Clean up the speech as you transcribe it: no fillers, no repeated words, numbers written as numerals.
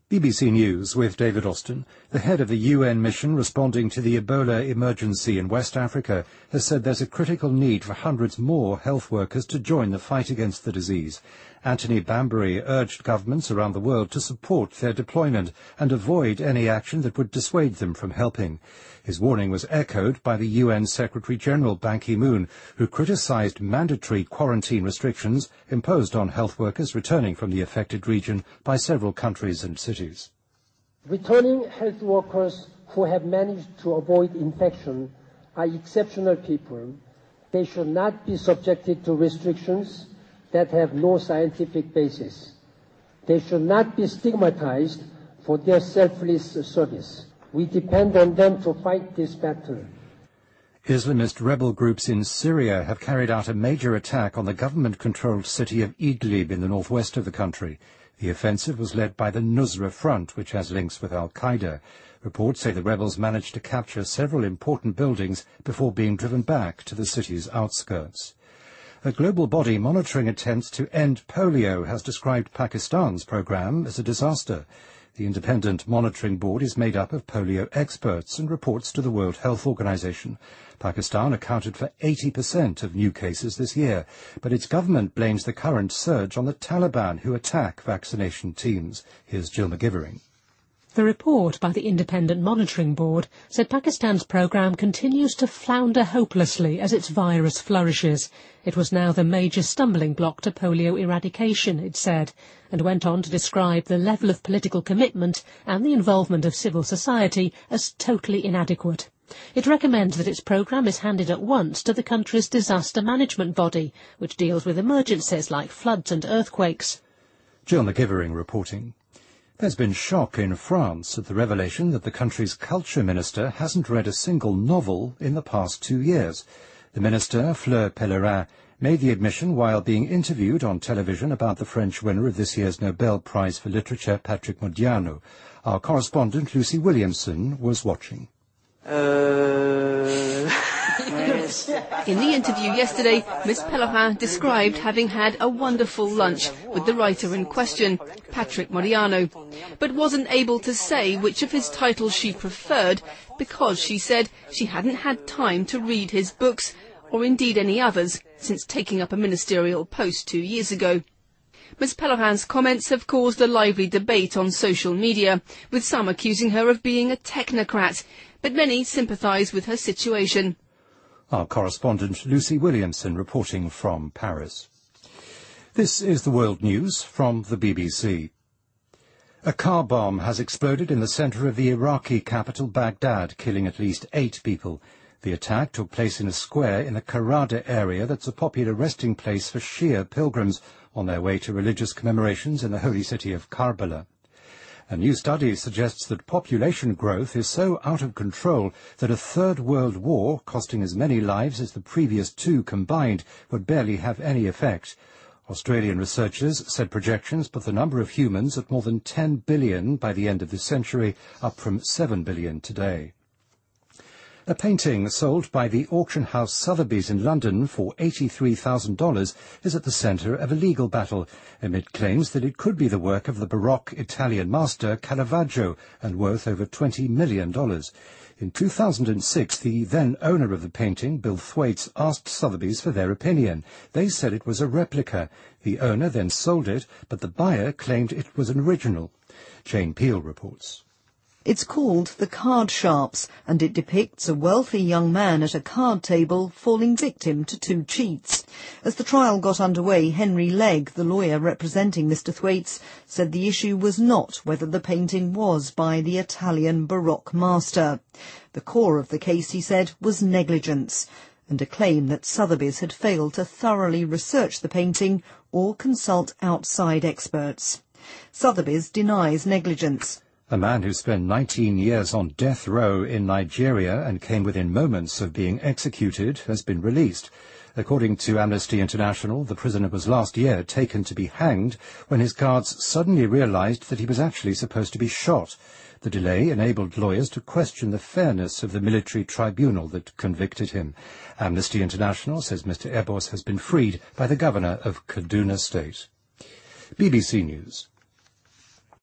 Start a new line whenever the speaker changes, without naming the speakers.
BBC News with David Austin. The head of the UN mission responding to the Ebola emergency in West Africa has said there's a critical need for hundreds more health workers to join the fight against the disease. Anthony Bambury urged governments around the world to support their deployment and avoid any action that would dissuade them from helping. His warning was echoed by the UN Secretary-General Ban Ki-moon, who criticised mandatory quarantine restrictions imposed on health workers returning from the affected region by several countries and cities.
Returning health workers who have managed to avoid infection are exceptional people. They should not be subjected to restrictions that have no scientific basis. They should not be stigmatized for their selfless service. We depend on them to fight this battle.
Islamist rebel groups in Syria have carried out a major attack on the government-controlled city of Idlib in the northwest of the country. The offensive was led by the Nusra Front, which has links with al-Qaeda. Reports say the rebels managed to capture several important buildings before being driven back to the city's outskirts. A global body monitoring attempts to end polio has described Pakistan's program as a disaster. The Independent Monitoring Board is made up of polio experts and reports to the World Health Organization. Pakistan accounted for 80% of new cases this year, but its government blames the current surge on the Taliban, who attack vaccination teams. Here's Jill McGivering.
The report by the Independent Monitoring Board said Pakistan's programme continues to flounder hopelessly as its virus flourishes. It was now the major stumbling block to polio eradication, it said, and went on to describe the level of political commitment and the involvement of civil society as totally inadequate. It recommends that its programme is handed at once to the country's disaster management body, which deals with emergencies like floods and earthquakes.
Jill McGivering reporting. There's been shock in France at the revelation that the country's culture minister hasn't read a single novel in the past 2 years. The minister, Fleur Pellerin, made the admission while being interviewed on television about the French winner of this year's Nobel Prize for Literature, Patrick Modiano. Our correspondent, Lucy Williamson, was watching.
In the interview yesterday, Ms. Pellerin described having had a wonderful lunch with the writer in question, Patrick Modiano, but wasn't able to say which of his titles she preferred because she said she hadn't had time to read his books, or indeed any others, since taking up a ministerial post 2 years ago. Ms. Pellerin's comments have caused a lively debate on social media, with some accusing her of being a technocrat, but many sympathise with her situation.
Our correspondent Lucy Williamson reporting from Paris. This is the World News from the BBC. A car bomb has exploded in the centre of the Iraqi capital Baghdad, killing at least 8 people. The attack took place in a square in the Karada area that's a popular resting place for Shia pilgrims on their way to religious commemorations in the holy city of Karbala. A new study suggests that population growth is so out of control that a third world war, costing as many lives as the previous 2 combined, would barely have any effect. Australian researchers said projections put the number of humans at more than 10 billion by the end of this century, up from 7 billion today. A painting sold by the auction house Sotheby's in London for $83,000 is at the centre of a legal battle, amid claims that it could be the work of the Baroque Italian master Caravaggio and worth over $20 million. In 2006, the then owner of the painting, Bill Thwaites, asked Sotheby's for their opinion. They said it was a replica. The owner then sold it, but the buyer claimed it was an original. Jane Peel reports.
It's called The Card Sharps, and it depicts a wealthy young man at a card table falling victim to 2 cheats. As the trial got underway, Henry Legg, the lawyer representing Mr. Thwaites, said the issue was not whether the painting was by the Italian Baroque master. The core of the case, he said, was negligence, and a claim that Sotheby's had failed to thoroughly research the painting or consult outside experts. Sotheby's denies negligence.
A man who spent 19 years on death row in Nigeria and came within moments of being executed has been released. According to Amnesty International, the prisoner was last year taken to be hanged when his guards suddenly realized that he was actually supposed to be shot. The delay enabled lawyers to question the fairness of the military tribunal that convicted him. Amnesty International says Mr. Ebos has been freed by the governor of Kaduna State. BBC News.